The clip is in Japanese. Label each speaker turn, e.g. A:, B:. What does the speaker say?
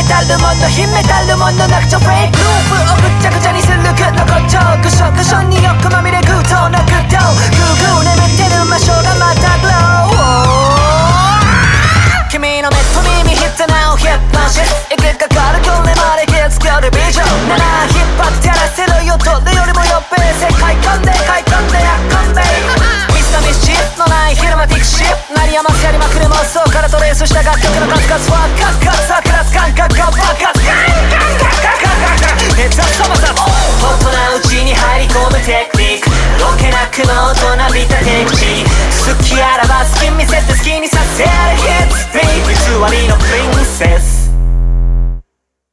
A: メタルもの秘めたるものなくちゃフェイクループをぐっちゃぐちゃにするグッのこっちょぐしょぐしょによくまみれグートなグッドグーグー眠ってる魔性がまたグロー君の目と耳ヒットなおヒップノシス息かかるこれまで気づけるビジョンなら引っ張ってやらせろよとれよりもよっべ世界観で買い込んでやっこんでミスターミスチップのないヒルマティックシップ鳴りやませやりまくる妄想からトレースした楽曲の数々はカッカッサクラス感覚が爆発熱はそもそも大人うちに入り込むテクニックロケなくの大人びた手口好きあらば好き見せて好きにさせるヒッツビート偽りの